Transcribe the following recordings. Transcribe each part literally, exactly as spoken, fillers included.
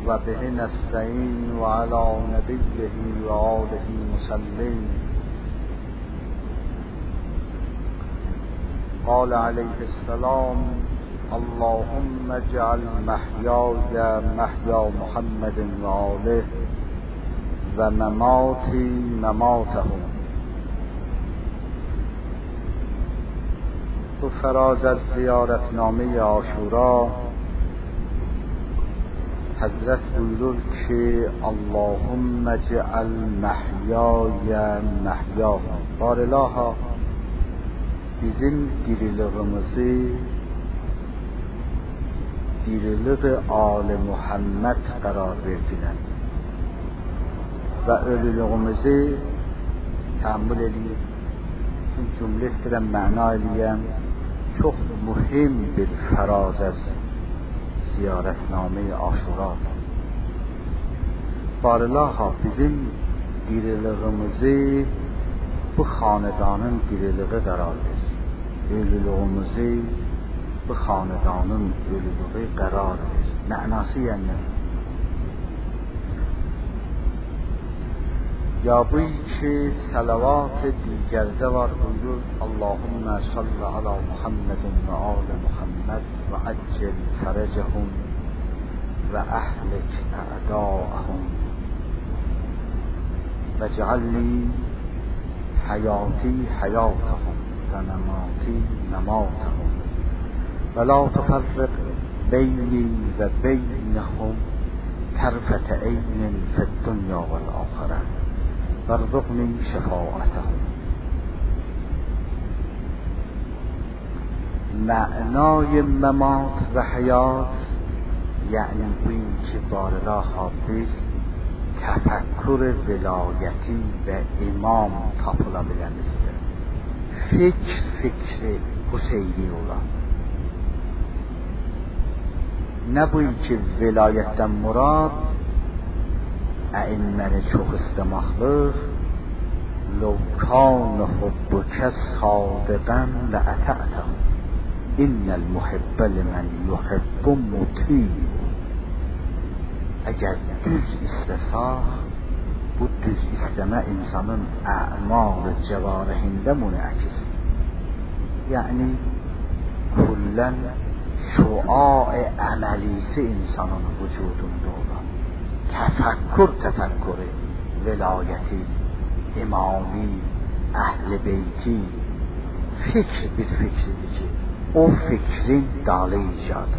و به نستعین و علی نبیه و آله مسلم. قال علیه السلام: اللهم اجعل محیای محیا محمد و آله و مماتی مماتهم. تو فراز از زیارتنامه عاشورا حضرت buyurur ki اللهم اجعل محیای محیا. Barılaha bizim diriliğimizi diriliği آل Muhammed قرار verdilər və ölülüğümüzü təhammül edib. Çünki cümlə istəyirəm məna eləyəm. Çox mühim bir fəraz az ziyarətnamə-i Aşura. Barılaha bizim diriliğimizi bu xanedanın diriliği qərar verir. Ölülüğümüzü bu xanedanın ölülüğü qərar verir. Mənası yəni یا بویی که صلوات دیگرده var buyurur اللهم صل علی محمد و آل محمد و عجل فرجهم و اهلک اعداءهم و اجعل لی حیاتی حیاتهم و مماتی مماتهم و لا تفرق بینی و بینهم طرفة عین فی الدنیا و الآخرة وارزقنی شفاعتهم. معنای ممات و حیات یعنی این که بارلاها biz tefekkür velayeti ve imam tapılabiləmizdir. Fikr fikri Hüseyni olan. Ne bu ki velayetten murad ائمه çok istemaqlıq لو كان حبك صادقا لأطعته إن المحب لمن يحب مطیع. اگر düz istəsə bu düz istəmə insanın əmal cəvarihində münəkiz. Yəni kullən şua'i əməlisi insanın vücudunda olan tefekkür tefekkürü velayeti, imami, ehl-i beyti fikr bir fikridir ki o fikrin dalı icadı.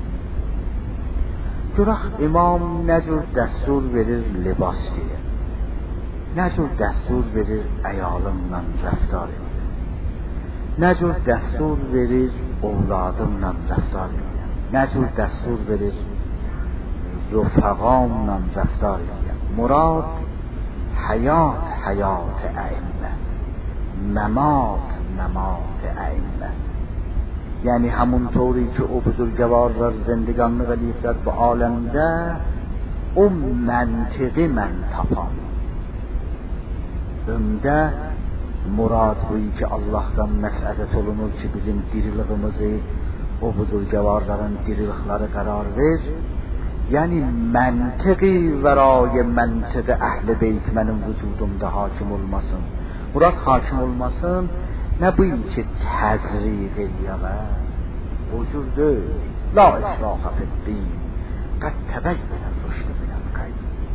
Görək imam nə cür dəstur verir libas diye, nə cür dəstur verir əyalımla rəftar edir, nə cür dəstur verir ovladımla rəftar edir, nə cür dəstur verir رفقامla رفتار edəyəm. Murad hayat hayat ائمه، ممات ممات ائمه. یعنی همونطوری که او بزرگوارlar زندگانی غلیفler bu alemde o منطقی من tapan. Ömdə murad buyu ki Allah'tan məsəlet olunur ki bizim diriliğimizi o buzurgəvarların dirilikləri qərar ver. یعنی منطقی ورای منطق اهل بیت mənim vücudumda hakim olmasın. Murad hakim olmasın nə bu ki təzriq eləyəmə o cür deyil. La işraha fiddin qad təbəyyən الرشد من الغی.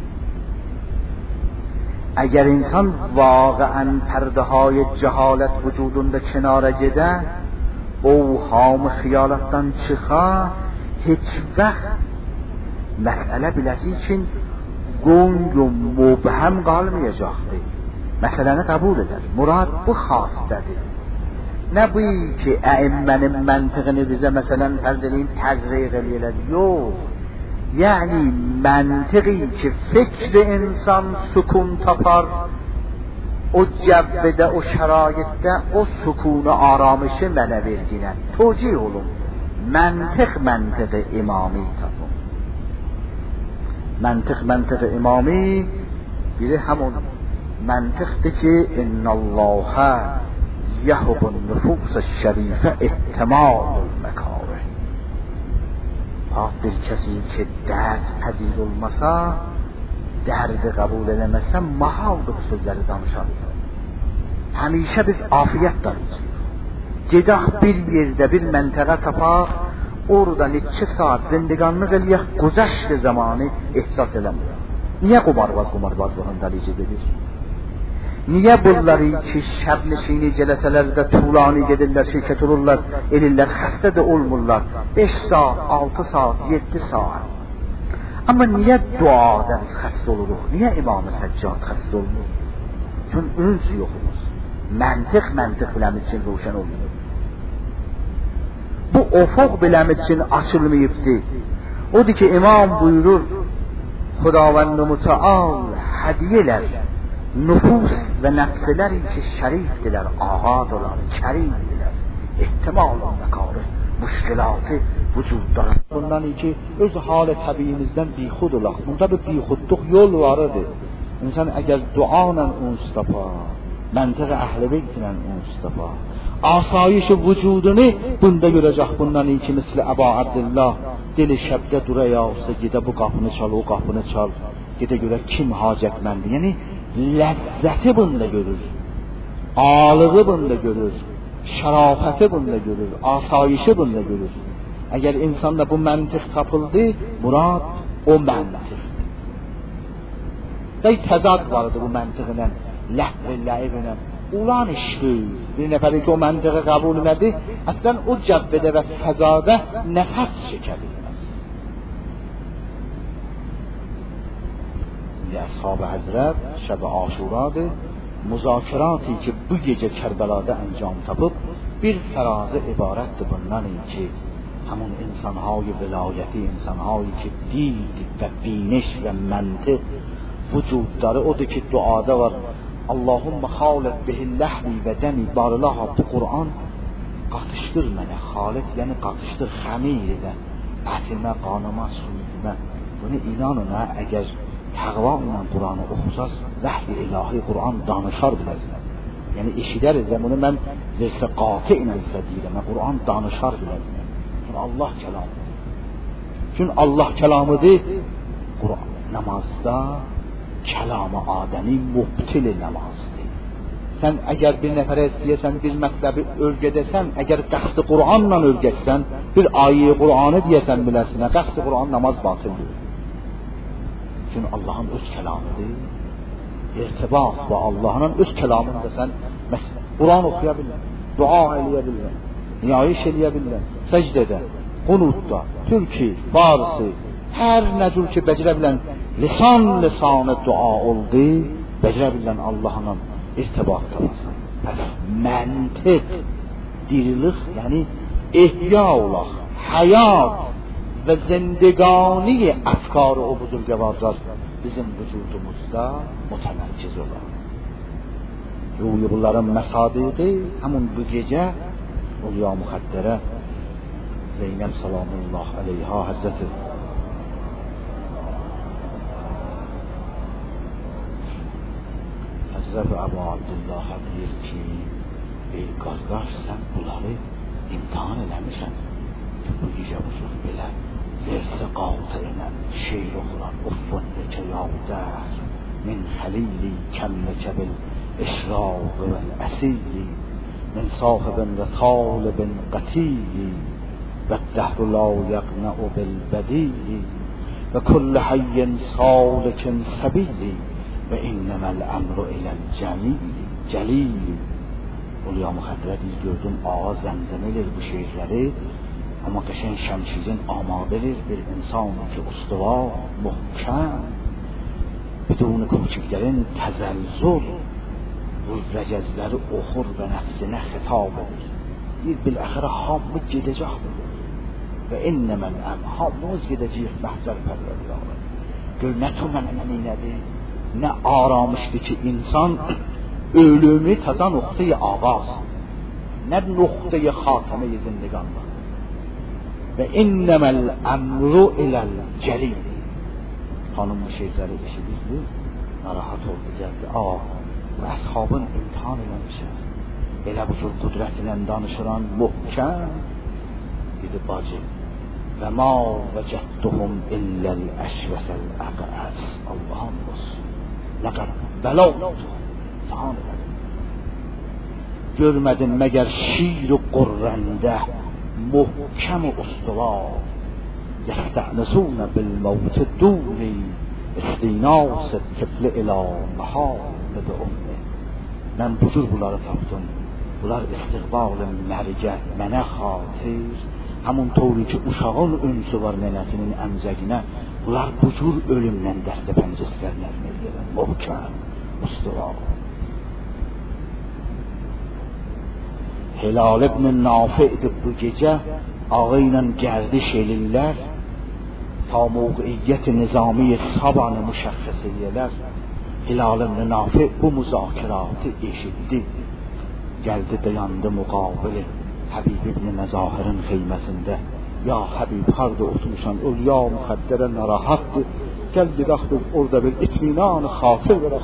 اگر انسان واقعا پرده های جهالت وجودunda کناره gedə اوهام خیالاتdan çıxa heç vaxt məsələ biləsi üçün qonq و مبهم qalmayacaqdır. Məsələni qəbul edər. Murad bu xassədir. Nə bu ki əimmənin məntiqini bizə məsələn fərz edin təzriq eləyirlər. Yox. Yəni məntiqi ki fikr insan sükun tapar o cəvvədə, o şəraitdə o sükunu aramışı mənə verdinən. Tocih olun. Məntiq məntiq imami tapın. منطق منطق امامی biri همون منطقی که ان الله یهب النفوس الشریفه احتمال المکاره. Ha bir kesi ki dərd pəzir olmasa, dərdi qəbul eləməsə, mahaldır bu sözləri danışarıq. Həmişə biz afiyət darıyacaq. Gedək bir yerdə bir məntəqə tapaq, oradan iki saat zindiganlıq eləyək, güzəşt zamanı ehsas eləmir. Niyə qumarbaz qumarbazlığın dəlici edir? Niyə bunları ki şəbnişini cələsələrdə tuğlani gedirlər, şirkət olurlar, elirlər, xəstə də olmurlar, beş saat, altı saat, yeddi saat. Amma niyə duada biz xəstə oluruq? Niyə İmam-ı Səccad xəstə olmur? Çünki öz yoxumuz. Məntiq, məntiq biləmiz üçün roşan olmuyor. Bu ofuq biləmiz üçün açılmayıbdır. Odur ki İmam buyurur, Xudavənd-i Müteal hədiyələr, nüfus və nəfsələr ki şərifdirlər, ağadılar, kərimdirlər, ehtimal məkarı, müşkilatı vücudlar. Bundan ki öz hal təbiimizdən bixud olaq. Bunda bir bixudluq yol varıdır. İnsan əgər duanla uns tapa, məntiq əhl-i beytlə uns tapa, asayişi vücudunu bunda görəcək. Bundan ki misli Əbu Abdillah dili şəbdə durayaqsa, gedə bu qapını çal, o qapını çal, gedə görə kim hacətməndi. Yəni ləzzəti bunda görür, ağlığı bunda görür, şərafəti bunda görür, asayişi bunda görür. Əgər insanda bu məntiq tapıldı, murad o məntiqdir. Dey təzad vardı bu məntiqlə, ləhv-i ləiblə. Ulan işdir. Bir nəfəri ki o məntiqi qəbul elədi, əslən o cəbbədə və fəzada nəfəs çəkə bilməz. Əshab-ı Həzrət şəb-i Aşuradır. Müzakiraتی ki bu gecə Kərbəlada əncam tapıb, bir fərazı ibarətdir bundan ki همون انسانهای ولایتی، انسانهایی که دید و بینش و منطق وجود داره. اوده که دعا دار اللهم خالط به لحمی و دمی بارالله bu Kur'an qatışdır mənə, xalid yəni qatışdır xəmirdə, ətimə, qanıma, suyuma. Bunu inanın ha, əgər təqva ilə Kur'an'ı oxusaz, vəhy-i ilahi Kur'an danışar biləcək. Yəni eşidəriz, bunu mən versə qati ilə sizə deyirəm, Kur'an danışar biləcək. Allah kəlamı. Çünki Allah kəlamıdır. Kur'an namazda kəlamı Adəmi mübtil namazdır. Sən əgər bir nəfərə istəyəsən, bir mətləbi örgədəsən, əgər qəsd-i Kur'anla örgətsən, bir ayə-i Kur'anı deyəsən biləsinə, qəsd-i Kur'an namaz batıldır. Çünki Allahın öz kəlamıdır. İrtibat və Allah'ın öz kəlamında sən Kur'an oxuya bilirsən, dua eləyə bilirsən, niyayiş eləyə bilirsən, səcdədə, qunudda, türki, farisi, hər nəcür ki bəcərə bilən lisan lisanı dua oldu, bəcərə bilən Allah'la irtibat talasın. Pəs məntiq, dirilik, yəni ihya olaq, həyat və zindegani əfkarı o buzurgəvarlar bizim vücudumuzda mütəmərkiz olaq. Ruhi bunların məsadiqi həmun bu gecə Ulya Muxaddərə Zeynəb salamullah aleyha Həzrəti Həzrəti Əbu Abdullah deyir ki, ey qardaş, sən bunları imtihan eləmişsən ki, bu gecə bucur belə versə qaltı ilə şeir oxuran uffun ləkə yavdər min xəlili kəmləkə bil işraq və əsili من صاحب وطالب قتيل والدهر لا يقنع بالبديل وكل حي سالك سبيل وإنما الأمر إلى الجميل جلیل. Ulya Muxaddərə biz gördüm, ağa zəmzəm edir bu şeirləri, amma qəşəng şəmşirin amadedir bir insan ki ustuva, muhkəm, بدون کوچکترین تزلزل bu rəcəzləri oxur və nəfsinə xitab edir. Bir biləxirə hamı gedəcəkdir. Və innəmən əm, hamımız gedəcəyik məhzər pərvərlərə. Gör, nə tu mənə nədir? Nə aramışdır ki, insan ölümü təzə nöqtəyi ağaz, nə nöqtəyi xatəməyi zindiqanlar. Və innəməl əmru iləl cəlil. Xanım bu şeyləri eşidirdi, narahat oldu, gəldi. Ağa, bu əshabın imtihan eləmişər. Elə bu cür qudrət ilə danışıran muhkəm. Dedi, bacı, و ما وجدتهم الا الاشوث الاقعص. اللهم رسول لقد بلوت سبحان الله. görmedin مگر شیر و قرنده محکم و استوار یستأنسون بالموت دونی استیناس طفل الی محامد امه. من bujur bunları tapdım. Bunlar istiqbal mərcə mənə xatir. Həmin toru ki uşağın önsü var nənəsinin əmzəginə. Bunlar bujur ölümdən dəstə pəncəsindən eləyirlər. Möhkəm, ustavar. Hilal ibn Nafi'di bu gecə ağı ilə gərdiş elirlər. Ta mövqiyyət nizami sabanı müşəxəs eləyirlər. Hilal ibn Nafi bu müzakiratı eşitdi. Geldi dayandı muqabili Habib ibn Məzahir'in xeyməsində. Ya Habib harda oturmuşsan, ölya müxəddərə narahatdır. Gel gedək biz orada bir itminan xatir verək.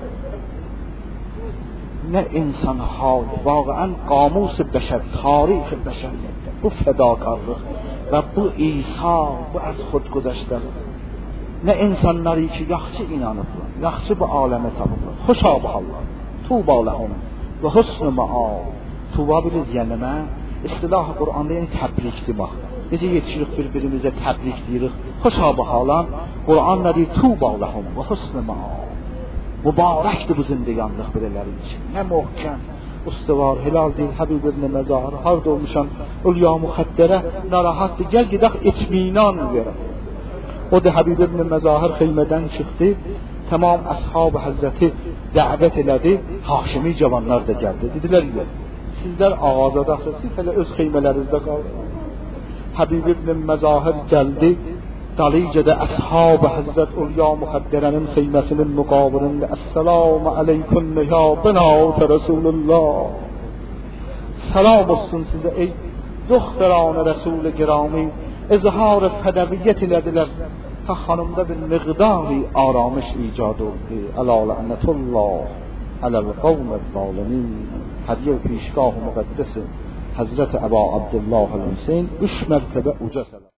Ne insan hal, واقعا قاموس بشر، تاریخ بشریت، bu fedakarlık ve bu İsa, bu az xudgudəşdə. Ne insanları ki yaxşı inanıblar, yaxşı bu aləmə tapıblar. Xoşa baxırlar. Tuba ləhum və husn maab. Tuba biliz yəni nə? İstilah Qur'anda yəni təbrikdir bax. Necə yetişirik bir-birimizə təbrik deyirik. Xoşa baxalan Qur'an nə deyir? Tuba ləhum və husn maab. Mübarəkdir bu zindiganlıq belələri üçün. Nə möhkəm, ustavar, hilal deyil, Habib ibn Məzahir, harda olmuşan, ölya müxəddərə narahatdır, gəl gedək itminan verək. O da Habib ibn Məzahir xeymədən çıxdı, tamam ashab-ı Həzrəti dəvət elədi, Haşimi cavanlar da gəldi. Dedilər, sizlər ağazadaqsınız, siz hələ öz xeymələrinizdə qaldınız. Habib ibn Məzahir gəldi, Dalicədə ashab-ı Həzrət Ulya Müxəddərənin xeyməsinin müqabilində Əssəlamu aleyküm ya binat-ı Resulullah. Salam olsun sizə ey doktoran Resul-i Girami. İzhar fədəviyyət elədilər. Ta xanımda bir miqdari aramış icad oldu. Əla lənətullah aləl qavmət zalimin. Hədiyyə pişgah-ı müqəddəsi Həzrət Əba Abdullah el-Hüseyin üç mərtəbə uca səlam.